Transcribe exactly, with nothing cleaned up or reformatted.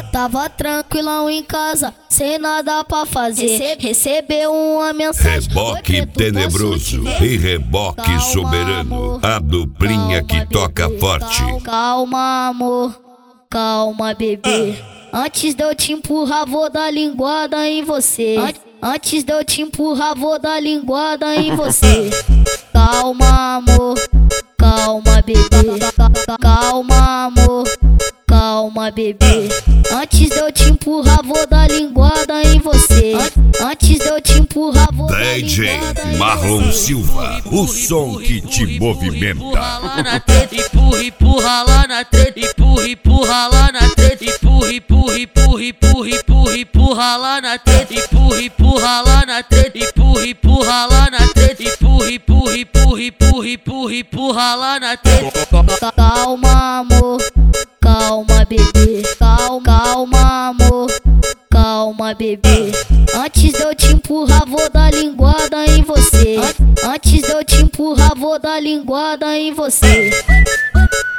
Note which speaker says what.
Speaker 1: Tava tranquilão em casa, sem nada pra fazer. Recebeu uma mensagem.
Speaker 2: Reboque tenebroso e reboque
Speaker 1: Calma,
Speaker 2: soberano.
Speaker 1: amor.
Speaker 2: A duplinha
Speaker 1: Calma,
Speaker 2: que toca
Speaker 1: bebê.
Speaker 2: forte.
Speaker 1: Calma, calma, amor. Calma, bebê. Antes de eu te empurrar, vou dar linguada em você. An- Antes de eu te empurrar, vou dar linguada em você. Calma, amor. Calma, bebê. Ca- Calma, amor. Calma, bebê. Antes de eu te empurrar, vou dar linguada em você. An- Antes de eu te empurrar, vou dar
Speaker 2: D J
Speaker 1: linguada em
Speaker 2: Marlon
Speaker 1: você.
Speaker 2: Silva, o som que te movimenta.
Speaker 3: Empurra lá na treta, empurra, empurra lá na treta, empurra, empurra lá na treta, empurra, empurra, empurra, empurra, empurra, empurra lá na treta, empurra, empurra lá na treta, empurra, empurra lá na treta, empurra, empurra, empurra, empurra, empurra, empurra lá na treta.
Speaker 1: Ca- Calma, amor. Calma, bebê. Calma, calma, amor. Calma, bebê. Antes de eu te empurrar, vou dar linguada em você. An- Antes de eu te empurrar, vou dar linguada em você.